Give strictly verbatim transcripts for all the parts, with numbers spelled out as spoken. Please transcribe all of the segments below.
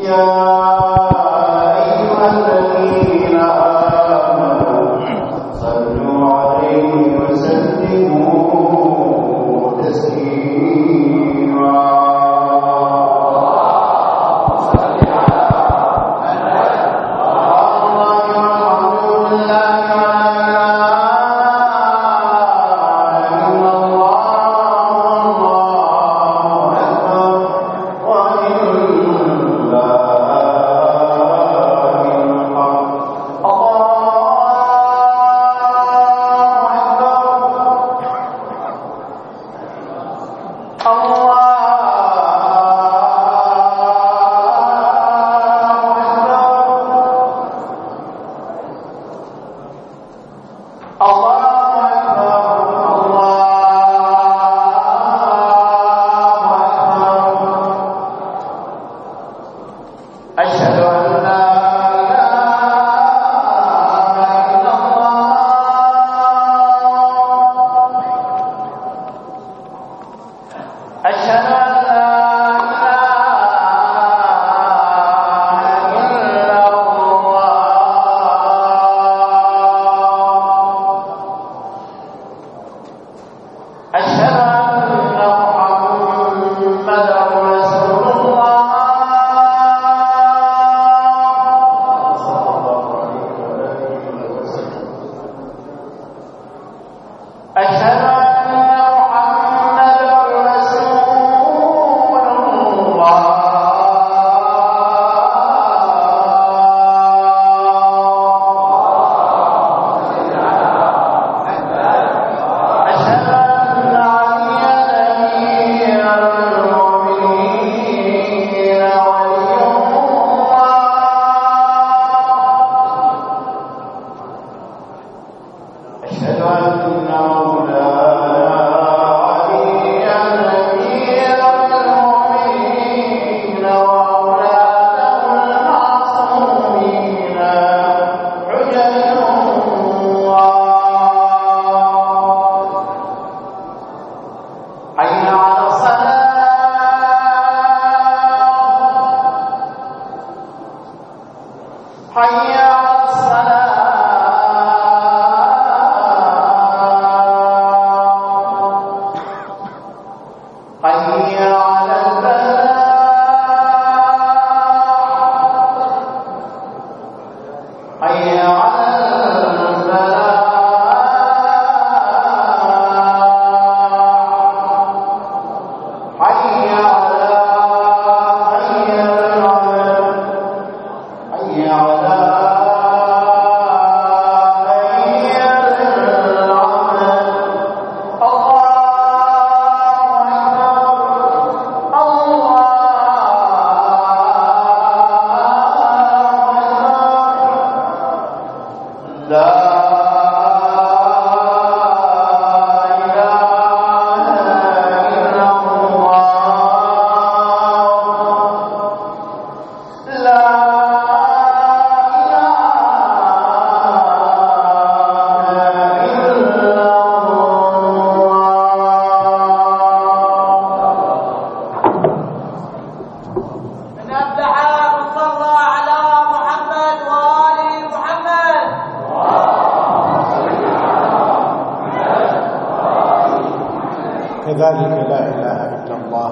كذلك لا إله إلا الله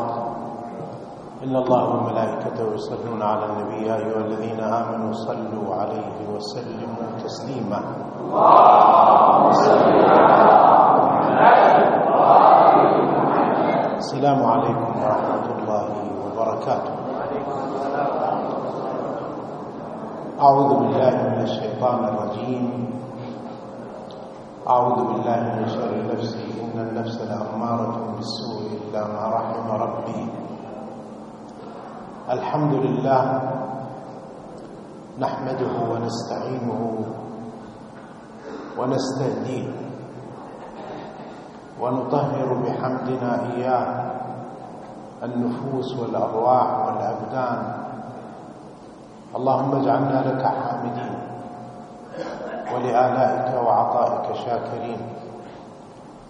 إن الله وملائكته يصلون على النبي يا أيها الذين آمنوا صلوا عليه وسلموا تسليما. السلام عليكم ورحمة الله وبركاته. أعوذ بالله من الشيطان الرجيم. أعوذ بالله من شر نفسي إن النفس لأمارة بالسوء إلا ما رحم ربي. الحمد لله نحمده ونستعينه ونستهديه ونطهر بحمدنا إياه النفوس والأرواح والأبدان. اللهم اجعلنا لك حامدين ولآلائك وعطائك شاكرين،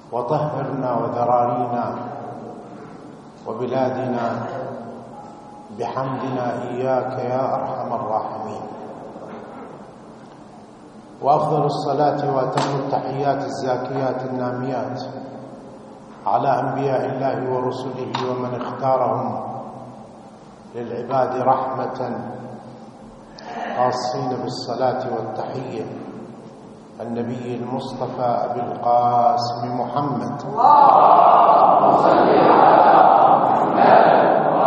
وطهرنا وذرارينا وبلادنا بحمدنا إياك يا أرحم الراحمين. وأفضل الصلاة وأتم التحيات الزاكيات الناميات على أنبياء الله ورسله ومن اختارهم للعباد رحمة، خاصين بالصلاة والتحية النبي المصطفى أبي القاسم محمد، اللهم صل على محمد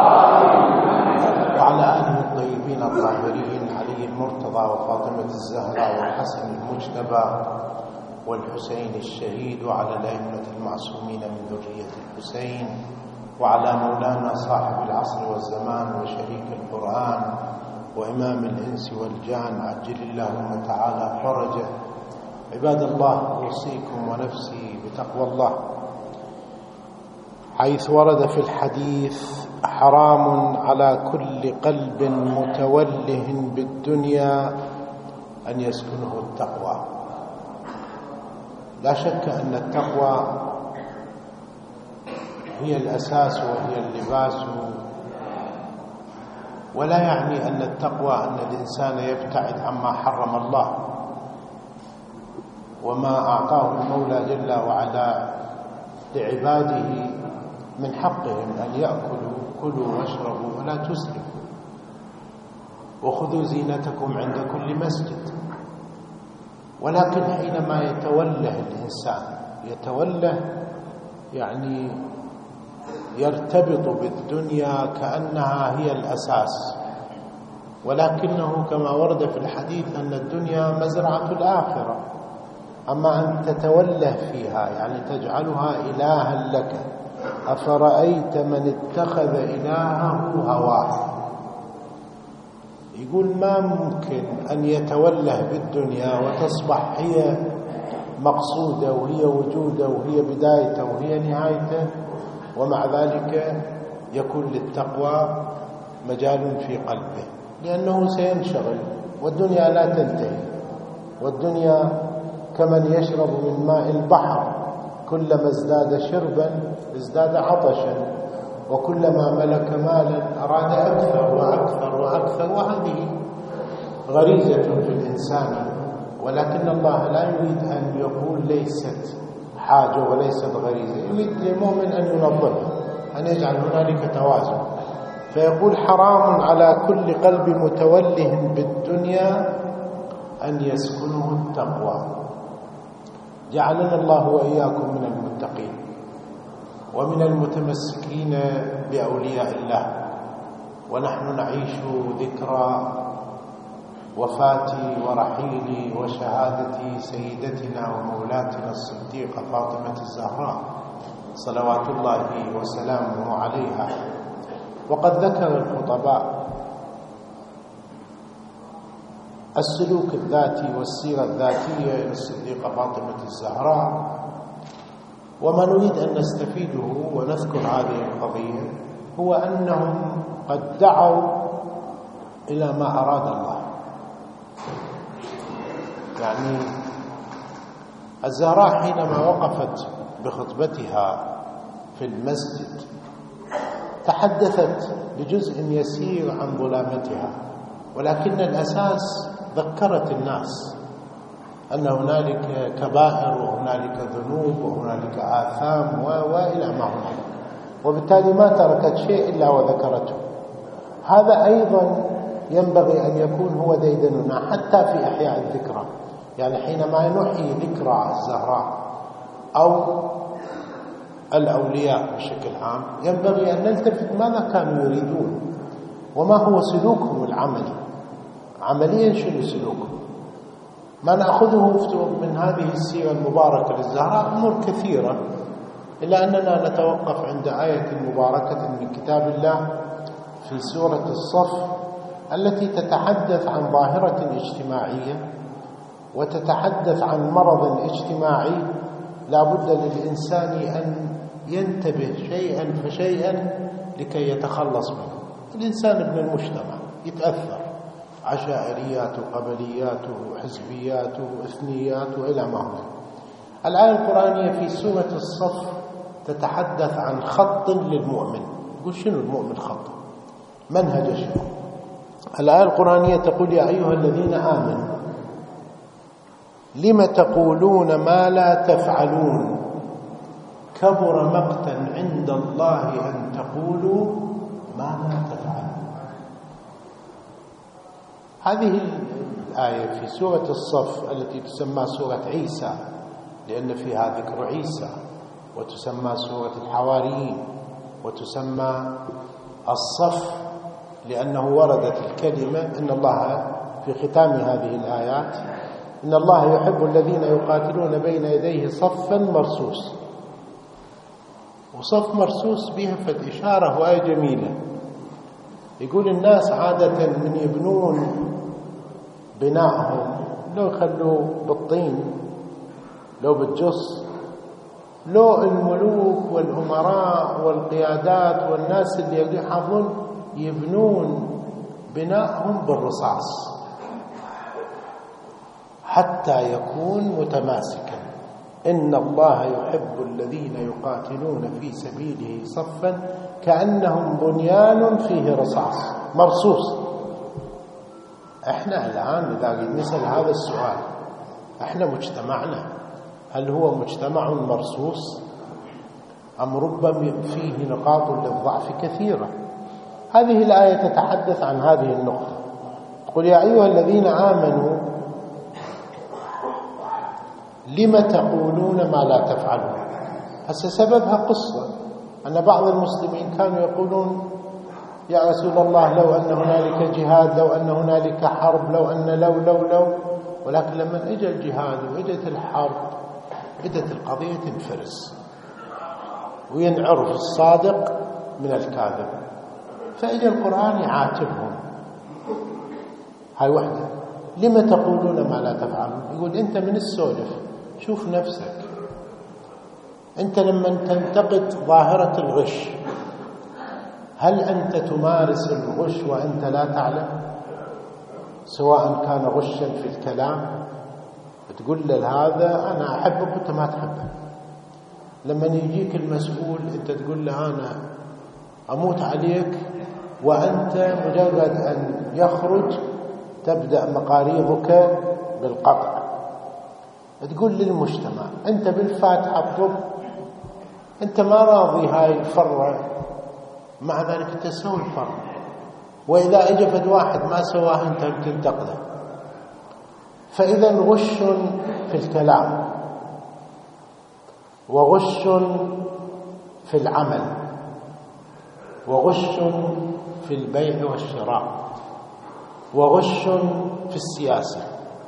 وعلى آله الطيبين الطاهرين، علي المرتضى وفاطمة الزهراء والحسن المجتبى والحسين الشهيد، وعلى الأئمة المعصومين من ذرية الحسين، وعلى مولانا صاحب العصر والزمان وشريك القرآن وإمام الإنس والجان، عجل اللهم تعالى فرجه. عباد الله، أوصيكم ونفسي بتقوى الله، حيث ورد في الحديث: حرام على كل قلب متوله بالدنيا أن يسكنه التقوى. لا شك أن التقوى هي الأساس وهي اللباس، ولا يعني أن التقوى أن الإنسان يبتعد عما حرم الله وما أعطاه المولى جل وعلا لعباده من حقهم أن يأكلوا. كلوا واشربوا ولا تسرفوا، وخذوا زينتكم عند كل مسجد. ولكن حينما يتوله الإنسان يتوله يعني يرتبط بالدنيا كأنها هي الأساس، ولكنه كما ورد في الحديث أن الدنيا مزرعة الآخرة. أما أن تتوله فيها يعني تجعلها إلها لك. أفرأيت من اتخذ إلهه هواه. يقول ما ممكن أن يتوله بالدنيا وتصبح هي مقصودة وهي وجوده وهي بدايته وهي نهايته، ومع ذلك يكون للتقوى مجال في قلبه، لأنه سينشغل، والدنيا لا تنتهي. والدنيا كمن يشرب من ماء البحر، كلما ازداد شربا ازداد عطشا، وكلما ملك مالا أراد أكثر وأكثر وأكثر. وهذه غريزة في الإنسان، ولكن الله لا يريد أن يقول ليست حاجة وليست غريزة، يريد للمؤمن أن ينظمها، أن يجعل هنالك توازن. فيقول: حرام على كل قلب متوله بالدنيا أن يسكنه التقوى. جعلنا الله وإياكم من المتقين ومن المتمسكين بأولياء الله. ونحن نعيش ذكرى وفاة ورحيل وشهادة سيدتنا ومولاتنا الصديقة فاطمة الزهراء صلوات الله وسلامه عليها. وقد ذكر الخطباء السلوك الذاتي والسيرة الذاتية للصديقة فاطمة الزهراء، وما نريد أن نستفيده ونذكر هذه القضية هو أنهم قد دعوا إلى ما أراد الله. يعني الزهراء حينما وقفت بخطبتها في المسجد تحدثت بجزء يسير عن ظلامتها، ولكن الأساس ذكرت الناس أن هنالك كبائر وهنالك ذنوب وهنالك آثام وإلى ما هنالك، وبالتالي ما تركت شيء إلا وذكرته. هذا أيضا ينبغي أن يكون هو ديدننا حتى في إحياء الذكرى. يعني حينما نحيي ذكرى الزهراء أو الأولياء بشكل عام ينبغي أن نلتفت ماذا كانوا يريدون وما هو سلوكهم العملي. عمليا شنو سلوكهم؟ ما نأخذه من هذه السيرة المباركة للزهراء أمور كثيرة، إلا أننا نتوقف عند آية مباركة من كتاب الله في سورة الصف التي تتحدث عن ظاهرة اجتماعية وتتحدث عن مرض اجتماعي لا بد للإنسان أن ينتبه شيئا فشيئا لكي يتخلص منه. الإنسان ابن المجتمع يتأثر، عشائرياته قبلياته حزبياته إثنياته إلى ما هو. الآية القرآنية في سورة الصف تتحدث عن خط للمؤمن. يقول شنو المؤمن خط؟ منهج الشرع. الآية القرآنية تقول: يا أيها الذين آمنوا لم تقولون ما لا تفعلون كبر مقتا عند الله أن تقولوا ما لا تفعلون. هذه الآية في سورة الصف التي تسمى سورة عيسى لأن فيها ذكر عيسى، وتسمى سورة الحواريين، وتسمى الصف لأنه وردت الكلمة إن الله في ختام هذه الآيات إن الله يحب الذين يقاتلون بين يديه صفا مرصوص. وصف مرصوص بها فد إشارة وآية جميلة. يقول الناس عادة من يبنون بنائهم لو يخلوا بالطين لو بالجص، لو الملوك والأمراء والقيادات والناس اللي يحافظون يبنون بنائهم بالرصاص حتى يكون متماسكا. إن الله يحب الذين يقاتلون في سبيله صفا كأنهم بنيان فيه رصاص مرصوص. احنا الآن إذا نسأل هذا السؤال، احنا مجتمعنا هل هو مجتمع مرصوص أم ربما فيه نقاط للضعف كثيرة؟ هذه الآية تتحدث عن هذه النقطة. تقول: يا أيها الذين آمنوا لم تقولون ما لا تفعلون. هسه سببها قصة أن بعض المسلمين كانوا يقولون: يا رسول الله لو أن هنالك جهاد، لو أن هنالك حرب، لو أن لو لو لو ولكن لما اجى الجهاد واجت الحرب بدت القضية تنفرس وينعرف الصادق من الكاذب، فإجى القرآن يعاتبهم. هاي وحدة. لما تقولون ما لا تفعلون؟ يقول: أنت من السولف شوف نفسك. أنت لما تنتقد ظاهرة الغش، هل أنت تمارس الغش وأنت لا تعلم؟ سواء كان غشا في الكلام تقول له هذا أنا أحبك وأنت ما تحبه. لما يجيك المسؤول أنت تقول له أنا أموت عليك، وأنت مجرد أن يخرج تبدأ مقاريضك بالقطع. تقول للمجتمع أنت بالفاتحة الطب أنت ما راضي هاي الفرة، مع ذلك تسوي الفرة، وإذا أجفت واحد ما سواه أنت تنتقده. فإذا غش في الكلام، وغش في العمل، وغش في البيع والشراء، وغش في السياسة.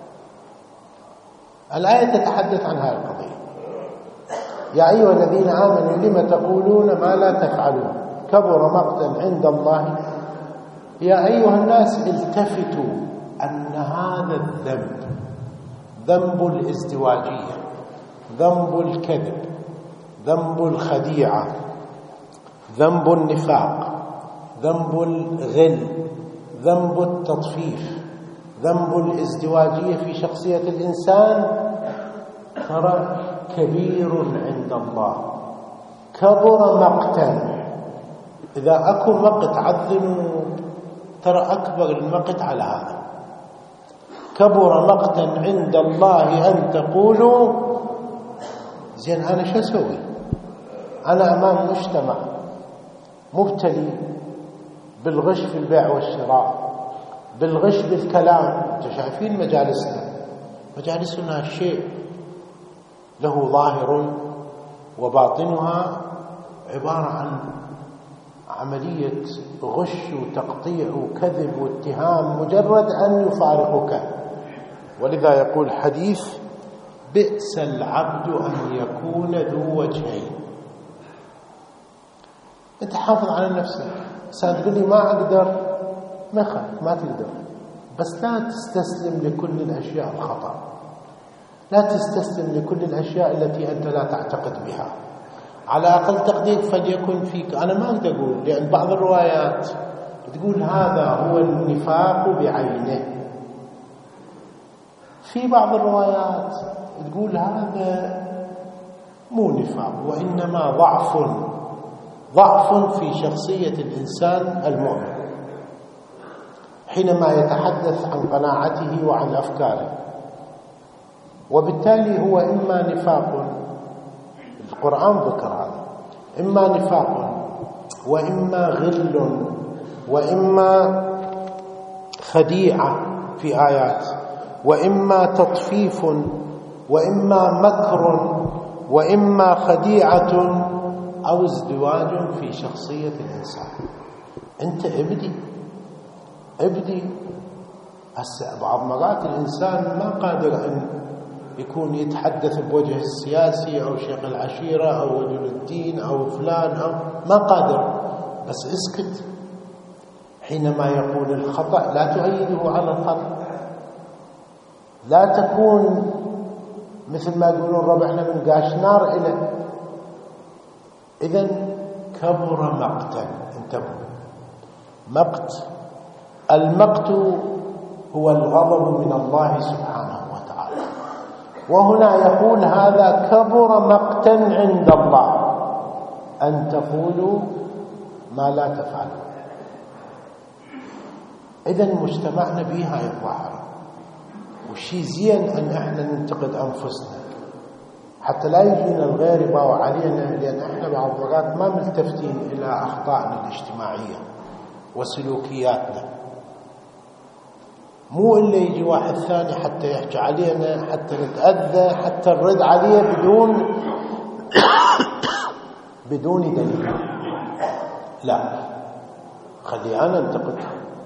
الآية تتحدث عن هذه القضية. يا أيها الذين آمنوا لم تقولون ما لا تفعلون كبر مقتا عند الله. يا أيها الناس التفتوا أن هذا الذنب، ذنب الازدواجية، ذنب الكذب، ذنب الخديعة، ذنب النفاق، ذنب الغل، ذنب التطفيف، ذنب الازدواجية في شخصية الإنسان، ترى كبير عند الله. كبر مقتا. إذا أكو مقت عذنوا، ترى أكبر المقت على هذا. كبر مقتا عند الله أن تقولوا زين أنا شو أسوي؟ أنا أمام مجتمع مبتلي بالغش في البيع والشراء، بالغش بالكلام. أنتم شايفين مجالسنا، مجالسنا شيء له ظاهر وباطنها عبارة عن عملية غش وتقطيع وكذب واتهام مجرد أن يفارقك. ولذا يقول حديث: بئس العبد أن يكون ذو وجهين. أنت حافظ على نفسك. سأتقول لي ما أقدر، ما خاف، ما تقدر، بس لا تستسلم لكل الأشياء الخطأ، لا تستسلم لكل الأشياء التي أنت لا تعتقد بها. على أقل تقدير فليكن فيك. أنا ما أقدر أقول، لأن بعض الروايات تقول هذا هو النفاق بعينه، في بعض الروايات تقول هذا مو نفاق وإنما ضعف، ضعف في شخصية الإنسان المؤمن. حينما يتحدث عن قناعته وعن أفكاره، وبالتالي هو إما نفاق، القرآن ذكر هذا، إما نفاق وإما غل وإما خديعة في آيات، وإما تطفيف وإما مكر وإما خديعة أو ازدواج في شخصية الإنسان. أنت ابدي ابدي هسه بعض مرات الإنسان ما قادر أن يكون يتحدث بوجه السياسي أو شيخ العشيرة أو رجل الدين أو فلان، أو ما قادر، بس اسكت. حينما يقول الخطأ لا تؤيده على الخطأ، لا تكون مثل ما يقولون ربعنا من قاش نار إلى. إذن كبر مقتا، انتبهوا، مقت، المقت هو الغضب من الله سبحانه وتعالى، وهنا يقول هذا كبر مقتا عند الله أن تقولوا ما لا تفعلوا. إذن مجتمعنا بها الظاهرة، والشيء زين أن احنا ننتقد أنفسنا حتى لا يجينا الغير يباوع علينا، لأن احنا بعض الوقت ما ملتفتين إلى أخطائنا الاجتماعية وسلوكياتنا. مو إلا يجي واحد ثاني حتى يحكي علينا، حتى نتأذى، حتى نرد عليه بدون بدون دليل. لا، خلي أنا انتقد،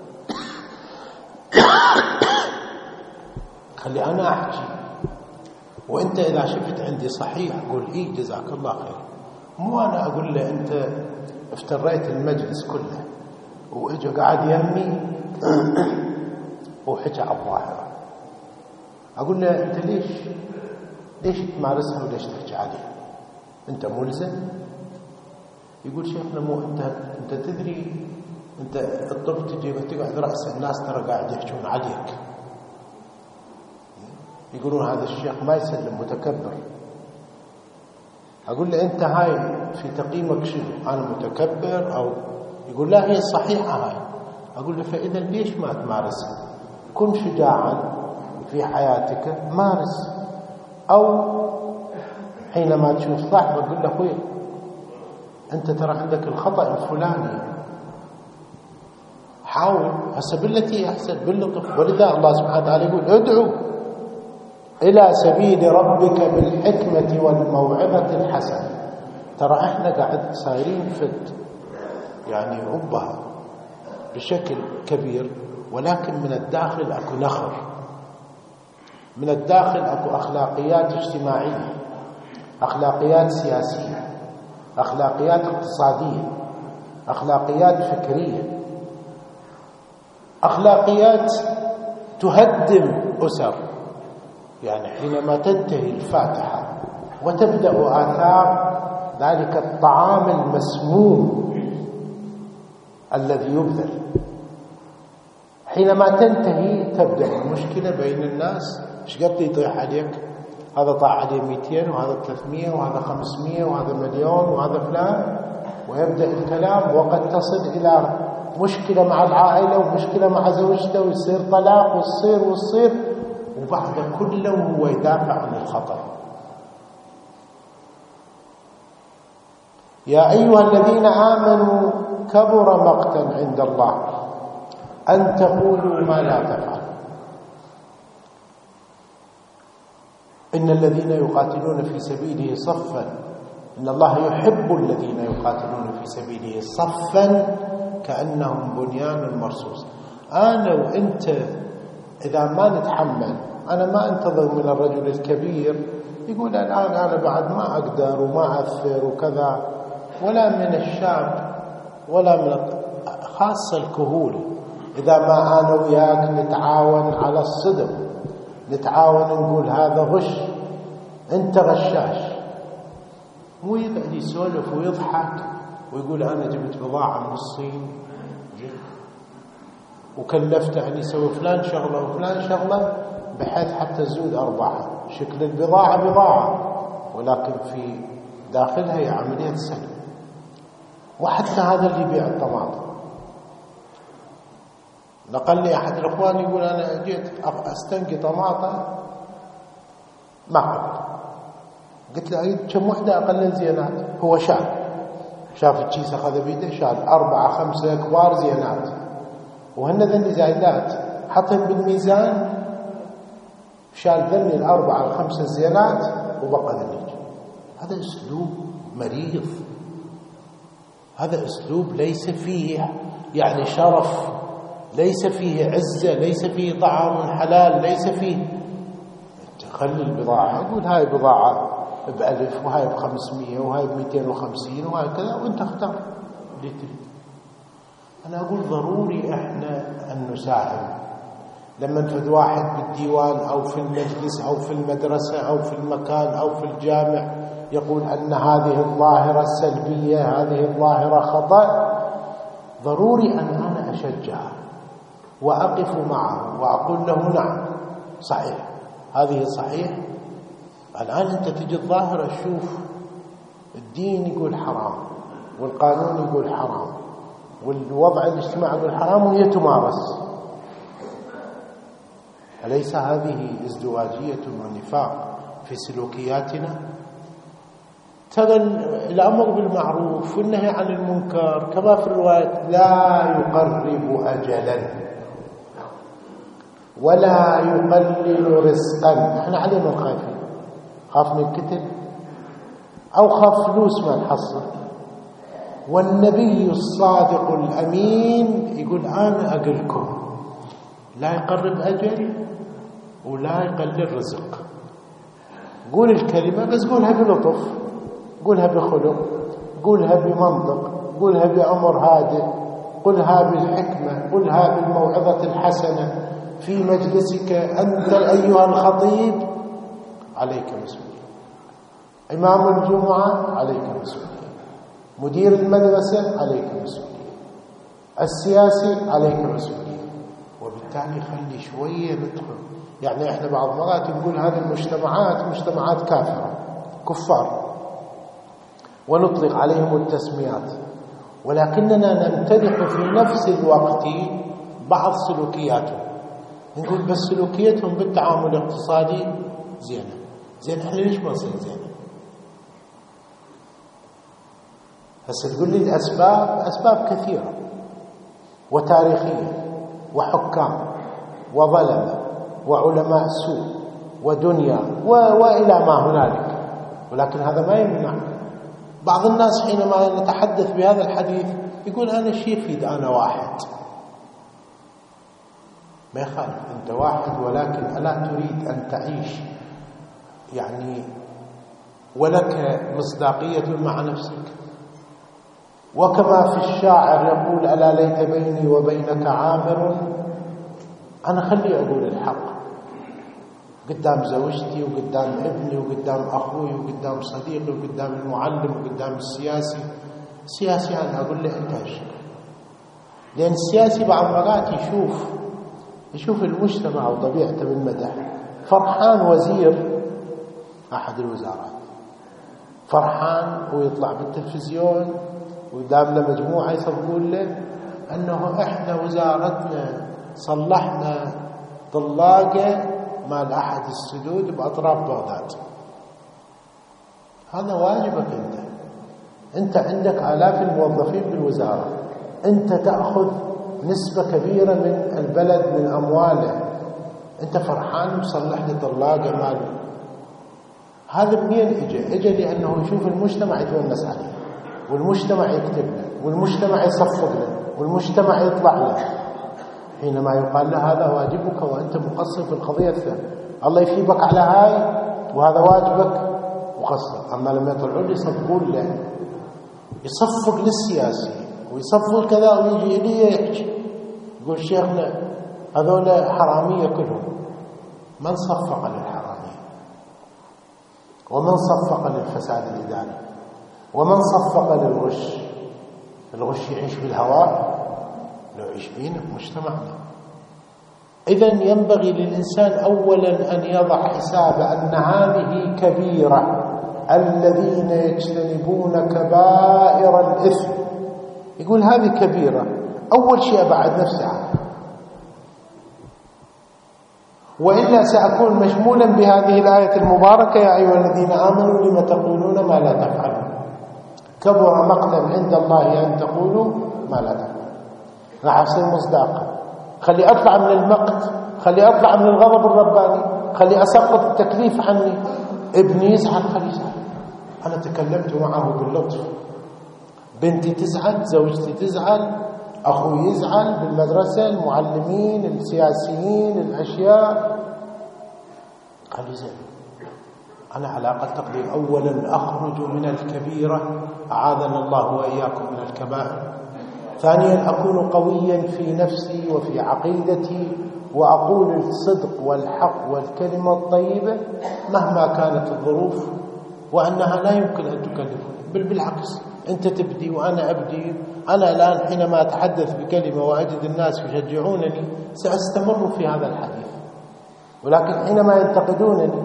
خلي أنا أحكي، وأنت إذا شفت عندي صحيح قول إيه جزاك الله خير. مو أنا أقول له أنت افتريت المجلس كله وإجا قاعد يمي وحكى على الظاهرة، أقول له أنت ليش ليش تمارسها وليش تحكي عليها؟ أنت ملزم؟ يقول شيخنا مو أنت أنت تدري، أنت الطب تجي وتقعد رأس الناس ترى قاعد يحكون عليك، يقولون هذا الشيخ ما يسلم متكبر. أقول له أنت هاي في تقييمك شنو؟ أنا متكبر؟ أو يقول لا هي صحيحة هاي. أقول له فإذا ليش ما تمارسها؟ كن شجاعا في حياتك، مارس. أو حينما تشوف صاحبك قل له أخوي أنت ترى عندك الخطأ الفلاني، حاول هسه بالتي أحسن باللطف. ولذا الله سبحانه وتعالى يقول ادعو إلى سبيل ربك بالحكمة والموعظة الحسنة. ترى احنا قاعد صايرين فت يعني ربها بشكل كبير، ولكن من الداخل اكو نخر، من الداخل اكو اخلاقيات اجتماعية، اخلاقيات سياسية، اخلاقيات اقتصادية، اخلاقيات فكرية، اخلاقيات تهدم أسر. يعني حينما تنتهي الفاتحة وتبدأ آثار ذلك الطعام المسموم الذي يبذل، حينما تنتهي تبدأ المشكلة بين الناس. ايش قد يطيح عليك؟ هذا طاع عليه مئتين وهذا ثلاثمئة وهذا خمسمئة وهذا مليون وهذا فلان، ويبدأ الكلام، وقد تصل إلى مشكلة مع العائلة ومشكلة مع زوجته، ويصير طلاق ويصير ويصير وبعد كله هو يدافع عن الخطأ. يا أيها الذين آمنوا كبر مقتا عند الله أن تقولوا ما لا تفعلوا. إن الذين يقاتلون في سبيله صفا، إن الله يحب الذين يقاتلون في سبيله صفا كأنهم بنيان مرصوص. أنا وأنت إذا ما نتحمل، أنا ما أنتظر من الرجل الكبير يقول الآن أنا بعد ما أقدر وما أثر وكذا، ولا من الشاب ولا من خاصة الكهول. إذا ما أنا وياك نتعاون على الصدق، نتعاون نقول هذا غش، أنت غشاش، مو يقعد يسولف ويضحك ويقول أنا جبت بضاعة من الصين وكلفته أن يسوي فلان شغلة وفلان شغلة بحيث حتى تزود أرباحه. شكل البضاعة بضاعة، ولكن في داخلها هي عملية سلب. وحتى هذا اللي يبيع الطماطم نقل لي أحد الأخوان يقول أنا جيت أستنقي طماطة ما قبل، قلت له أريد كم وحدة أقل زينات. هو شال، شاف الكيس أخذ بيده شال أربعة خمسة كبار زينات، وهن ذني زايدات حطهم بالميزان، شال ذني الأربعة الخمسة زينات وبقى ذنيك. هذا أسلوب مريض، هذا أسلوب ليس فيه يعني شرف، ليس فيه عزة، ليس فيه طعام حلال، ليس فيه. تخلي البضاعة، يقول هاي بضاعة بألف وهاي بخمسمية وهاي بمئتين وخمسين وهاي كذا، وانت اختار اللي تريد. أنا أقول ضروري إحنا أن نساهم. لما نفد واحد بالديوان أو في المجلس أو في المدرسة أو في المكان أو في الجامع يقول أن هذه الظاهرة سلبية، هذه الظاهرة خطأ، ضروري أن أنا أشجعه وأقف معه وأقول له نعم صحيح، هذه صحيح. الآن أنت تجي الظاهرة، شوف الدين يقول حرام والقانون يقول حرام والوضع الاجتماعي يقول حرام، وهي تمارس. أليس هذه ازدواجية ونفاق في سلوكياتنا؟ ترى الأمر بالمعروف والنهي عن المنكر كما في الرواية لا يقرب أجلا ولا يقلل رزقا. احنا علينا الخايفين، خاف من الكتل أو خاف فلوس ما نحصل. والنبي الصادق الأمين يقول أنا أقلكم لا يقرب أجل ولا يقلل رزق. قول الكلمة بس قولها بلطف، قولها بخلق، قولها بمنطق، قولها بأمر هادئ، قولها بالحكمة، قولها بالموعظة الحسنة في مجلسك. أنت أيها الخطيب عليك مسؤولية، إمام الجمعة عليك مسؤولية، مدير المدرسة عليك مسؤولية، السياسي عليك مسؤولية. وبالتالي خلي شوية ندخل. يعني احنا بعض مرات نقول هذه المجتمعات مجتمعات كافرة كفار ونطلق عليهم التسميات، ولكننا نمتدح في نفس الوقت بعض سلوكياتهم. نقول بس سلوكيتهم بالتعامل الاقتصادي زينة. زين احنا ليش ما نصير زينة؟ هسه تقول لي الأسباب، أسباب كثيرة وتاريخية وحكام وظلمة وعلماء سوء ودنيا و... وإلى ما هنالك، ولكن هذا ما يمنع. بعض الناس حينما نتحدث بهذا الحديث يقول أنا شيء يفيد، أنا واحد. ما يخالف، أنت واحد، ولكن ألا تريد أن تعيش يعني ولك مصداقية مع نفسك؟ وكما في الشاعر يقول ألا ليت بيني وبينك عامر. أنا خلي أقول الحق قدام زوجتي وقدام ابني وقدام أخوي وقدام صديقي وقدام المعلم وقدام السياسي. السياسي أنا أقول له أنت هالشكل، لأن السياسي بعض مرات يشوف يشوف المجتمع وطبيعته بالمدح. فرحان وزير أحد الوزارات، فرحان ويطلع بالتلفزيون وقدام له مجموعة يصفقون له أنه إحنا وزارتنا صلحنا طلاقة مال أحد السدود بأطراف بغداد. هذا واجبك أنت. أنت عندك آلاف الموظفين بالوزارة، أنت تأخذ نسبة كبيرة من البلد من أمواله، أنت فرحان وصلح لي طلاقة مال. هذا منين إجا؟ إجا لأنه يشوف المجتمع يتونس عليه، والمجتمع يكتب له، والمجتمع يصفق له، والمجتمع يطلع له. حينما يقال له هذا واجبك وأنت مقصر في القضية الثانية، الله يثيبك على هاي وهذا واجبك مقصر. أما لما يطلعون يصفقون له، يصفق للسياسي ويصفق كذا، ويجي إليه يحكي يقول شيخنا هذول حرامية كلهم. من صفق للحرامية؟ ومن صفق للفساد الإداري؟ ومن صفق للغش؟ الغش يعيش بالهواء، لو يعيش بينا مجتمعنا. إذن ينبغي للإنسان أولا أن يضع حساب أن هذه كبيرة، الذين يجتنبون كبائر الإثم. يقول هذه كبيرة، أول شيء أبعد نفسي عنها. وإلا سأكون مشمولا بهذه الآية المباركة: يا أيها الذين آمنوا لم تقولون ما لا تفعلون، كبر مقتا عند الله أن تقولوا ما لا تفعلون. راح أصير مصداقا. خلي أطلع من المقت، خلي أطلع من الغضب الرباني، خلي أسقط التكليف عني. ابني يزعل، خلي يزعل، أنا تكلمت معه باللطف. بنتي تزعل، زوجتي تزعل، أخوي يزعل، بالمدرسة المعلمين السياسيين الأشياء، خلي يزعل. أنا على أقل تقدير أولا أخرج من الكبيرة، أعاذنا الله وإياكم من الكبائر. ثانيا أكون قويا في نفسي وفي عقيدتي، وأقول الصدق والحق والكلمة الطيبة مهما كانت الظروف، وأنها لا يمكن أن تكلفني، بل بالعكس أنت تبدي وأنا أبدي. أنا الآن حينما أتحدث بكلمة وأجد الناس يشجعونني سأستمر في هذا الحديث، ولكن حينما ينتقدونني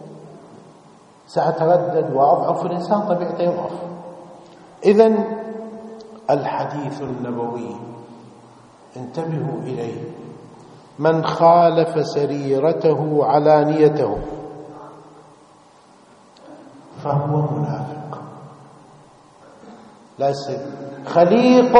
سأتردد وأضعف. الإنسان طبيعته يضعف. إذن الحديث النبوي انتبهوا إليه: من خالف سريرته علانيته فهو منافق. ليس خليق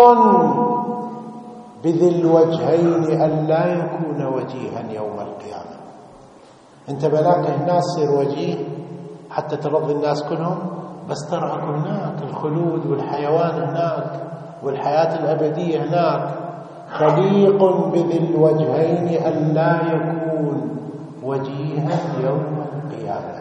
بذي الوجهين أن لا يكون وجيها يوم القيامة. انت بلاك الناس صير وجيه حتى ترضي الناس كلهم، بس ترى اكو هناك الخلود والحيوان هناك والحياة الأبدية هناك. خليق بذي الوجهين أن لا يكون وجيها يوم القيامة.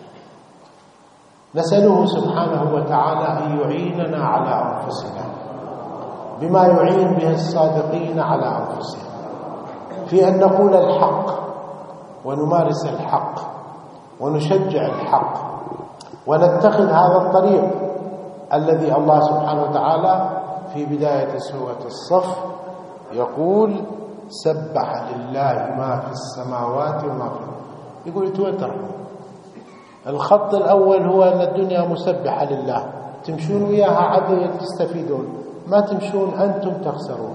نسأله سبحانه وتعالى أن يعيننا على أنفسنا بما يعين به الصادقين على أنفسهم، في أن نقول الحق ونمارس الحق ونشجع الحق ونتخذ هذا الطريق الذي الله سبحانه وتعالى في بداية سورة الصف يقول: سبح لله ما في السماوات وما في الأرض. يقول توتروا. الخط الأول هو أن الدنيا مسبحة لله، تمشون وياها عدل تستفيدون، ما تمشون أنتم تخسرون.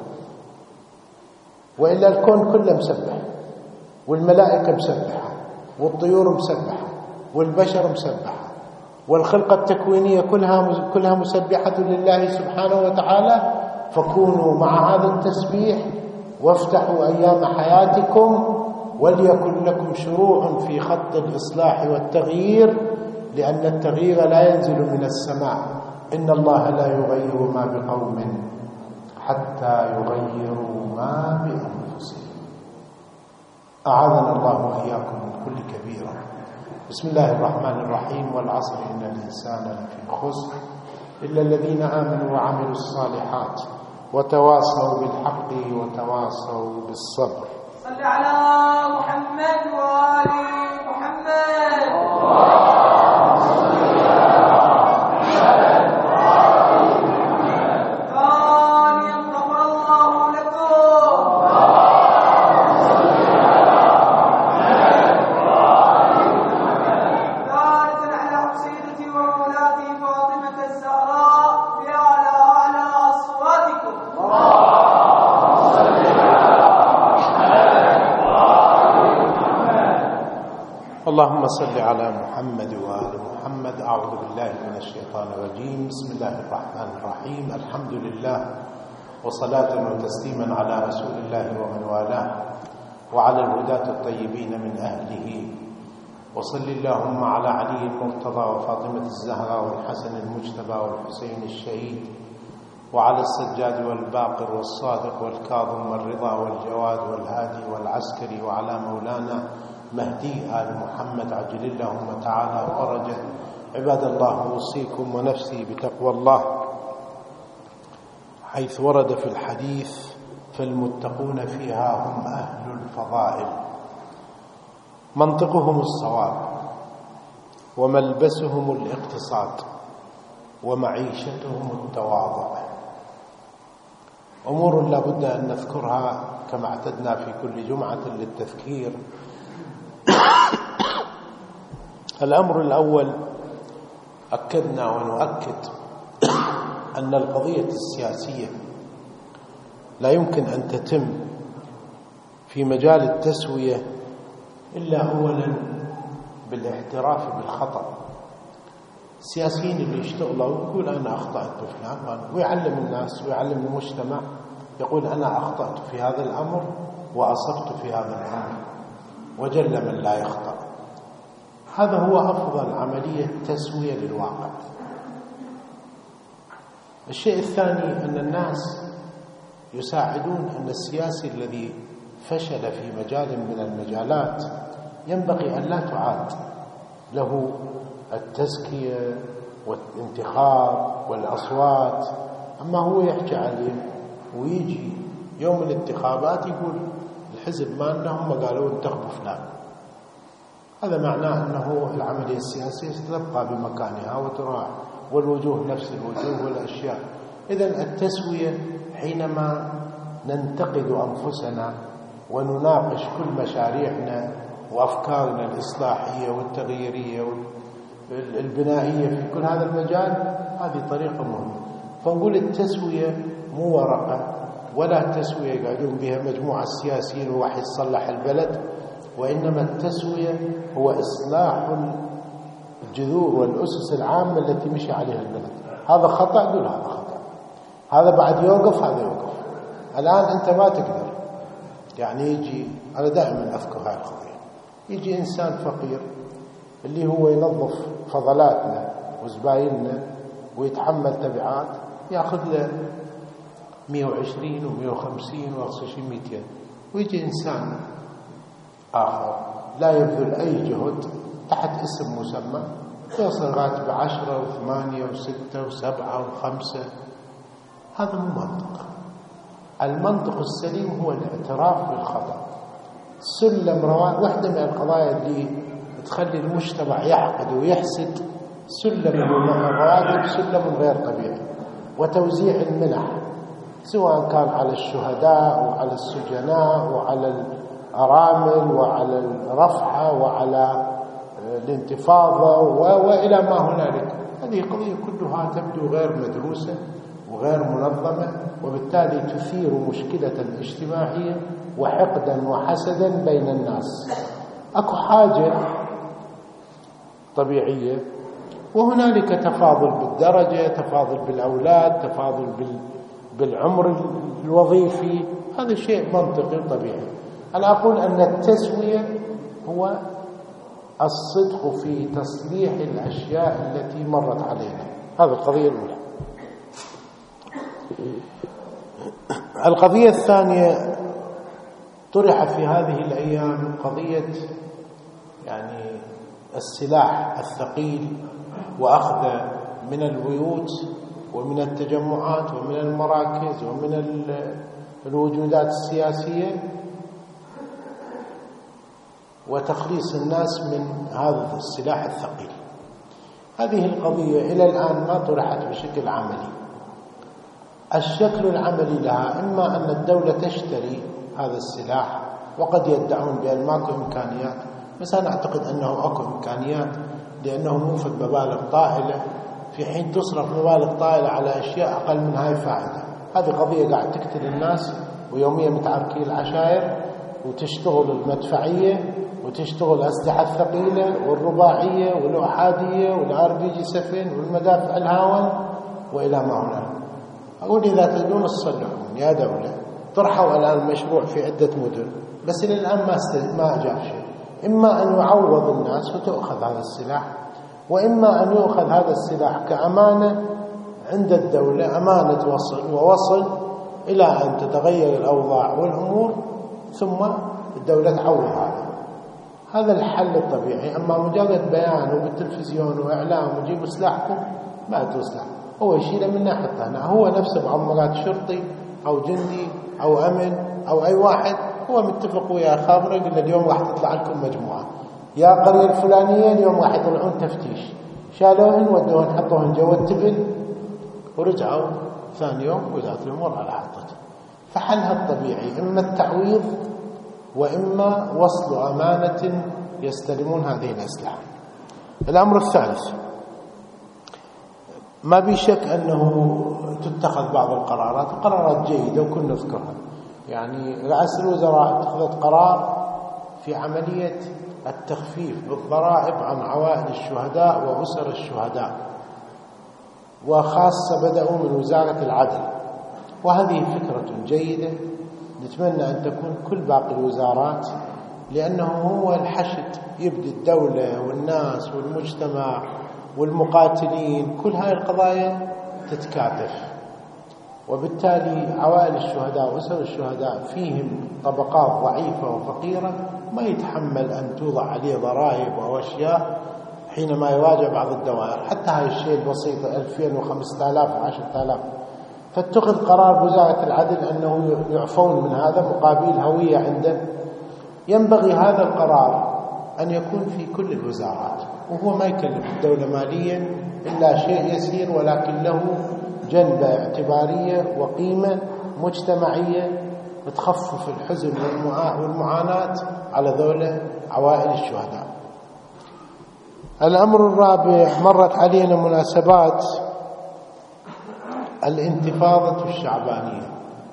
وإلا الكون كله مسبح، والملائكة مسبحة، والطيور مسبحة، والبشر مسبحة، والخلقة التكوينية كلها كلها مسبحة لله سبحانه وتعالى. فكونوا مع هذا التسبيح وافتحوا أيام حياتكم، وليكن لكم شروع في خط الإصلاح والتغيير، لأن التغيير لا ينزل من السماء. إن الله لا يغير ما بقوم حتى يغيروا ما بأنفسهم. أعاذنا الله وإياكم من كل كبيرة. بسم الله الرحمن الرحيم: والعصر إن الإنسان لفي خسر إلا الذين آمنوا وعملوا الصالحات وتواصوا بالحق وتواصوا بالصبر. صل على محمد وآل محمد. اللهم صل على محمد وآل محمد. أعوذ بالله من الشيطان الرجيم. بسم الله الرحمن الرحيم. الحمد لله وصلاة وتسليما على رسول الله ومن والاه وعلى الهداة الطيبين من أهله. وصل اللهم على علي المرتضى وفاطمة الزهراء والحسن المجتبى والحسين الشهيد وعلى السجاد والباقر والصادق والكاظم والرضا والجواد والهادي والعسكري وعلى مولانا مهدي آل محمد عجل اللهم تعالى فرجه. عباد الله، أوصيكم ونفسي بتقوى الله، حيث ورد في الحديث: فالمتقون فيها هم أهل الفضائل، منطقهم الصواب، وملبسهم الاقتصاد، ومعيشتهم التواضع. أمور لا بد أن نذكرها كما اعتدنا في كل جمعة للتذكير. الأمر الأول: أكدنا ونؤكد أن القضية السياسية لا يمكن أن تتم في مجال التسوية إلا أولا بالاعتراف بالخطأ. السياسيين اللي يشتغلوا يقول أنا أخطأت بفلان، ويعلم الناس ويعلم المجتمع، يقول أنا أخطأت في هذا الأمر وأصبت في هذا الأمر، وجل من لا يخطأ. هذا هو أفضل عملية تسوية للواقع. الشيء الثاني أن الناس يساعدون أن السياسي الذي فشل في مجال من المجالات ينبغي أن لا تعاد له التزكية والانتخاب والأصوات. أما هو يحكي عليه ويجي يوم الانتخابات يقول الحزب مالنا هم قالوا انتخبوا فلان، هذا معناه أنه العملية السياسية ستبقى بمكانها وتراعى، والوجوه نفس الوجوه والأشياء. إذن التسوية حينما ننتقد أنفسنا ونناقش كل مشاريعنا وأفكارنا الإصلاحية والتغييرية والبنائية في كل هذا المجال، هذه طريقة مهمة. فنقول التسوية مو ورقة ولا تسوية يقعدون بها مجموعة السياسيين وواحد يصلح البلد، وإنما التسوية هو إصلاح الجذور والأسس العامة التي مشي عليها البلد. هذا خطأ، قول هذا خطأ، هذا بعد يوقف، هذا يوقف. الآن أنت ما تقدر يعني يجي، أنا دائما أذكر هاي القضية، يجي إنسان فقير اللي هو ينظف فضلاتنا وزبايننا ويتحمل تبعات، يأخذ له مئة وعشرين ومئة وخمسين وأقصى مئتين، ويجي إنسان آخر لا يبذل أي جهد تحت اسم مسمى يوصل راتب عشرة وثمانية وستة وسبعة وخمسة. هذا مو منطق. المنطق السليم هو الاعتراف بالخطأ. سلم رواتب، واحدة من القضايا اللي تخلي المجتمع يحقد ويحسد سلم الرواتب، سلم غير طبيعي، وتوزيع المنح سواء كان على الشهداء وعلى السجناء وعلى الأرامل وعلى الرفعة وعلى الانتفاضة وإلى ما هنالك. هذه قضية كلها تبدو غير مدروسة وغير منظمة، وبالتالي تثير مشكلة اجتماعية وحقدا وحسدا بين الناس. أكو حاجة طبيعية، وهنالك تفاضل بالدرجة، تفاضل بالأولاد، تفاضل بالعمر الوظيفي، هذا شيء منطقي طبيعي. أنا أقول أن التسوية هو الصدق في تصليح الأشياء التي مرت علينا. هذه القضية الأولى. القضية الثانية طرح في هذه الأيام قضية يعني السلاح الثقيل، وأخذ من البيوت ومن التجمعات ومن المراكز ومن الوجودات السياسية، وتخليص الناس من هذا السلاح الثقيل. هذه القضية إلى الآن ما طرحت بشكل عملي. الشكل العملي لها إما أن الدولة تشتري هذا السلاح، وقد يدعون بأن ماكو إمكانيات، بس أنا أعتقد أنه أكو إمكانيات، لأنه موفد مبالغ طائلة، في حين تصرف مبالغ طائلة على أشياء أقل من هاي فائدة. هذه قضية قاعد تقتل الناس، ويوميا متعاركين العشائر، وتشتغل المدفعية، وتشتغل الأسلحة الثقيلة والرباعية والأحادية والآر بي جي سفن والمدافع الهاون وإلى ما هنالك. أقول إذا تريدون تصلحون يا دولة، طرحوا الآن مشروع في عدة مدن، بس إلى الآن ما ما أجاب شيء. إما أن يعوض الناس وتأخذ هذا السلاح، وإما أن يؤخذ هذا السلاح كأمانة عند الدولة، أمانة وصل ووصل إلى أن تتغير الأوضاع والأمور، ثم الدولة تعوض هذا. هذا الحل الطبيعي. أما مجرد بيان وبالتلفزيون وإعلام وجيبوا سلاحكم، ما تسلح، هو يشيله من ناحية هنا، هو نفسه بعض مرات شرطي أو جندي أو أمن أو أي واحد، هو متفق ويا خابره، قلنا اليوم راح تطلع لكم مجموعة يا قرية الفلانية، اليوم راح يطلعون تفتيش، شالوهن ودوهن حطوهن جوا التبل ورجعوا ثاني يوم وزارة الأمور على حطته. فحلها الطبيعي إما التعويض، وإما وصل أمانة يستلمون هذه الأسلحة. الأمر الثالث، ما بشك أنه تتخذ بعض القرارات، قرارات جيدة وكنا نذكرها. يعني رئاسة الوزراء اتخذت قرار في عملية التخفيف بالضرائب عن عوائد الشهداء وأسر الشهداء، وخاصة بدأوا من وزارة العدل، وهذه فكرة جيدة نتمنى أن تكون كل باقي الوزارات، لأنه هو الحشد يبدي الدولة والناس والمجتمع والمقاتلين، كل هذه القضايا تتكاتف، وبالتالي عوائل الشهداء وأسر الشهداء فيهم طبقات ضعيفة وفقيرة ما يتحمل أن توضع عليه ضرائب أو أشياء حينما يواجه بعض الدوائر، حتى هاي الشيء البسيط ألفين وخمسة آلاف وعشرة آلاف. فاتخذ قرار وزارة العدل أنه يعفون من هذا مقابل هوية عنده. ينبغي هذا القرار أن يكون في كل الوزارات، وهو ما يكلف الدولة ماليا إلا شيء يسير، ولكن له جنبة اعتبارية وقيمة مجتمعية تخفف الحزن والمعاناة على ذولا عوائل الشهداء. الأمر الرابع، مرت علينا مناسبات الانتفاضة الشعبانية،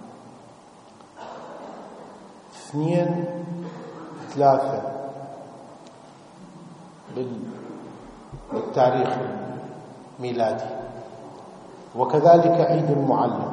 اثنين ثلاثة بالتاريخ الميلادي، وكذلك عيد المعلم،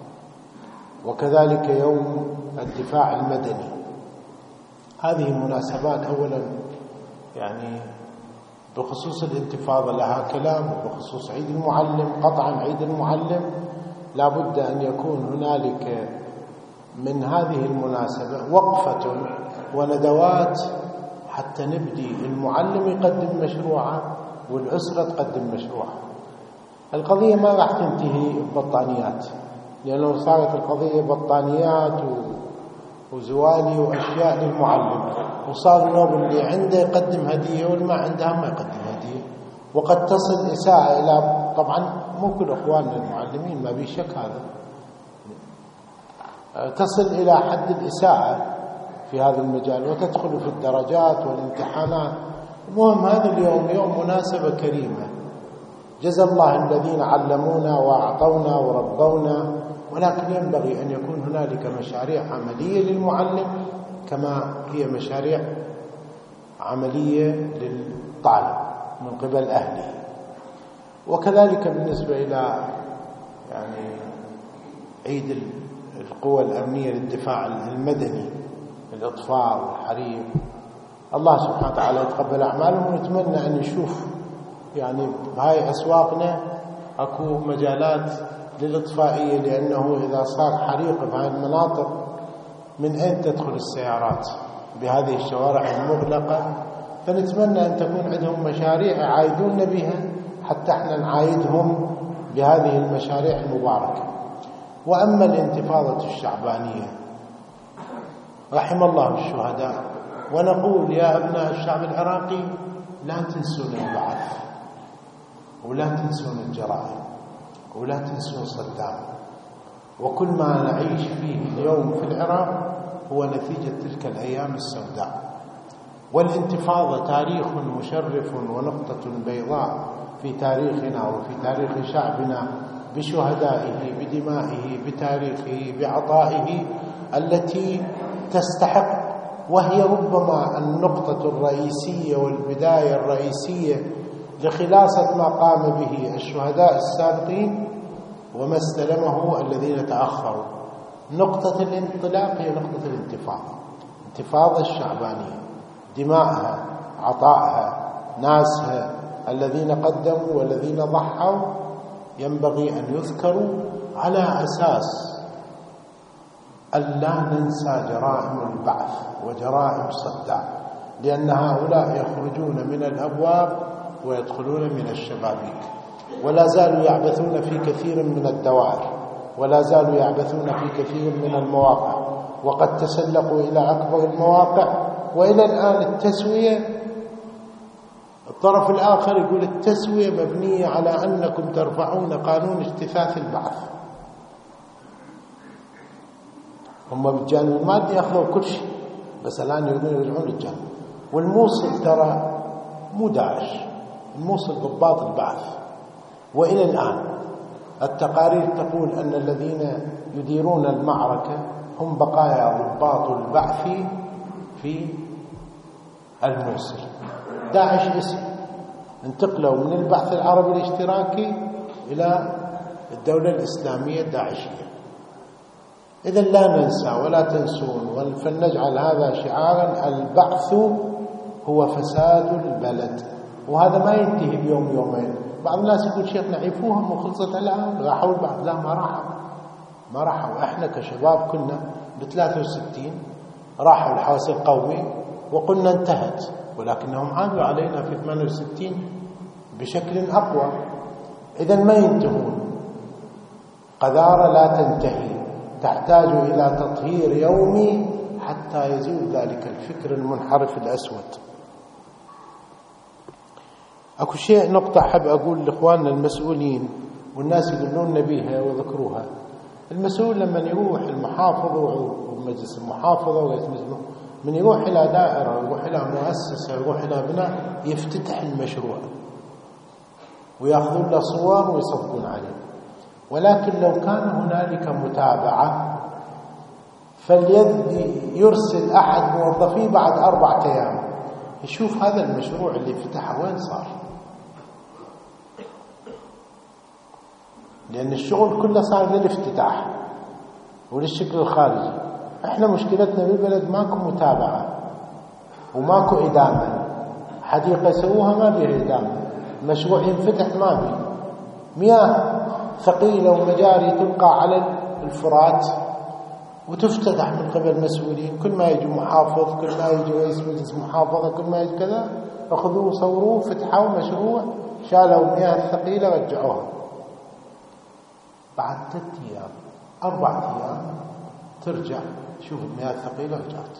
وكذلك يوم الدفاع المدني. هذه مناسبات أولا يعني بخصوص الانتفاضة لها كلام، وبخصوص عيد المعلم قطعا عيد المعلم لا بد أن يكون هنالك من هذه المناسبة وقفة وندوات حتى نبدي المعلم يقدم مشروعه والأسرة تقدم مشروعها. القضية ما راح تنتهي ببطانيات، لأنه صارت القضية بطانيات وزوالي وأشياء للمعلم، وصار النوب اللي عنده يقدم هدية واللي ما عندها ما يقدم هدية، وقد تصل إساءة إلى، طبعا مو كل إخواننا المعلمين ما بي شك هذا، تصل إلى حد الإساءة في هذا المجال وتدخل في الدرجات والامتحانات. المهم هذا اليوم يوم مناسبة كريمة، جزا الله الذين علمونا وأعطونا وربونا، ولكن ينبغي أن يكون هنالك مشاريع عملية للمعلم كما هي مشاريع عملية للطالب من قبل أهله. وكذلك بالنسبة إلى يعني عيد القوى الأمنية للدفاع المدني، الإطفاء والحريق، الله سبحانه وتعالى يتقبل أعمالهم، ونتمنى أن يشوف يعني بهاي أسواقنا أكو مجالات للإطفائية، لأنه إذا صار حريق بهاي المناطق من أين تدخل السيارات بهذه الشوارع المغلقة؟ فنتمنى أن تكون عندهم مشاريع يعايدون بها حتى احنا نعايدهم بهذه المشاريع المباركة. وأما الانتفاضة الشعبانية رحم الله الشهداء، ونقول يا أبناء الشعب العراقي لا تنسون البعث، ولا تنسون الجرائم، ولا تنسون صدام، وكل ما نعيش فيه اليوم في العراق هو نتيجة تلك الأيام السوداء. والانتفاضة تاريخ مشرف ونقطة بيضاء في تاريخنا وفي تاريخ شعبنا، بشهدائه، بدمائه، بتاريخه، بعطائه التي تستحق، وهي ربما النقطة الرئيسية والبداية الرئيسية لخلاصة ما قام به الشهداء السابقين وما استلمه الذين تأخروا. نقطة الانطلاق هي نقطة الانتفاضة، انتفاضة الشعبانية، دماءها، عطائها، ناسها الذين قدموا والذين ضحوا ينبغي أن يذكروا على أساس أن لا ننسى جرائم البعث وجرائم صدام، لأن هؤلاء يخرجون من الأبواب ويدخلون من الشبابيك، ولا زالوا يعبثون في كثير من الدوائر، ولا زالوا يعبثون في كثير من المواقع، وقد تسلقوا إلى أكبر المواقع. وإلى الآن التسوية، الطرف الآخر يقول التسوية مبنية على أنكم ترفعون قانون اجتثاث البعث. هم بالجانب المادي يأخذوا كل شيء، بس الآن يريدون يرجعون للجانب. والموصل ترى مو داعش، الموصل ضباط البعث. وإلى الآن التقارير تقول أن الذين يديرون المعركة هم بقايا ضباط البعث في الموصل. داعش اسم انتقلوا من البعث العربي الاشتراكي إلى الدولة الإسلامية الداعشية. إذا لا ننسى ولا تنسون، فلنجعل هذا شعارا: البعث هو فساد البلد. وهذا ما ينتهي بيوم يومين. بعض الناس يقول شيخ نعيفوهم وخلصت الآن، راحوا البعث. لا، ما راحوا ما راحوا احنا كشباب كنا بثلاثة وستين راحوا الحوث القومي وقلنا انتهت، ولكنهم عادوا علينا في ثمانية وستين بشكل أقوى. إذا ما ينتهون. قذارة لا تنتهي، تحتاج إلى تطهير يومي حتى يزول ذلك الفكر المنحرف الأسود. أكو شيء نقطة حب أقول لإخواننا المسؤولين، والناس يقولون بيها وذكروها. المسؤول لما يروح المحافظة ومجلس المحافظة ويتمزمه، من يروح إلى دائرة، يروح إلى مؤسسة، يروح إلى بناء، يفتتح المشروع ويأخذون له صور ويصفقون عليه. ولكن لو كان هنالك متابعة، فليرسل أحد موظفيه بعد أربعة أيام يشوف هذا المشروع اللي فتحه وين صار، لأن الشغل كله صار للافتتاح وللشكل الخارجي. احنا مشكلتنا بالبلد ماكو متابعة وماكو إدامة. حديقة يسووها ما بيها إدامة، مشروع ينفتح ما بيه. مياه ثقيلة ومجاري تبقى على الفرات وتفتتح من قبل مسؤولين. كل ما يجي محافظ، كل ما يجي رئيس مجلس محافظة، كل ما يجي كذا، أخذوه صوروه فتحوا مشروع، شالوا مياه الثقيلة رجعوها. بعد ثلاثة أيام أربعة أيام ترجع شوف المياه الثقيلة رجعت.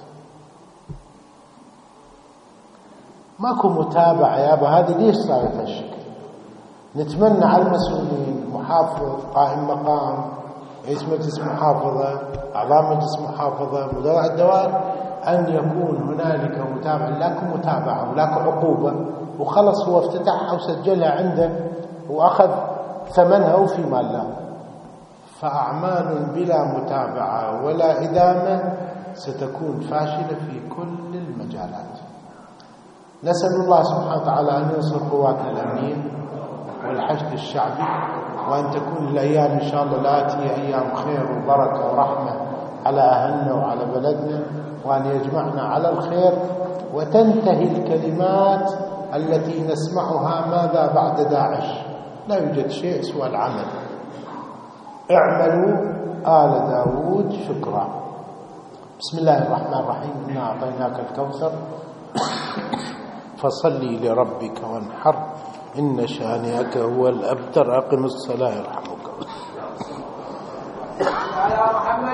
ماكو متابعة يا أبا. هذه ليش صارت هالشكل؟ نتمنى على المسؤولين، محافظ، قائم مقام، رئيس مجلس محافظة، أعضاء مجلس محافظة، مدراء الدوائر، أن يكون هنالك متابعة. لاكو متابعة ولاكو عقوبة وخلص، هو افتتحها وسجلها عنده وأخذ ثمنها وفي مال له. فأعمال بلا متابعة ولا إدامة ستكون فاشلة في كل المجالات. نسأل الله سبحانه وتعالى أن ينصر قواتنا الأمنية والحشد الشعبي، وأن تكون الأيام إن شاء الله الآتية أيام خير وبركة ورحمة على أهلنا وعلى بلدنا، وأن يجمعنا على الخير، وتنتهي الكلمات التي نسمعها: ماذا بعد داعش؟ لا يوجد شيء سوى العمل. اعملوا آل داود شكرا. بسم الله الرحمن الرحيم. إنا أعطيناك الكوثر فصلي لربك وانحر إن شانئك هو الأبتر. أقم الصلاة يرحمك.